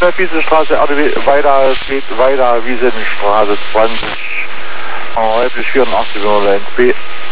Wiesenstraße, weiter, es geht weiter, Wiesenstraße 20, häufig 84 B.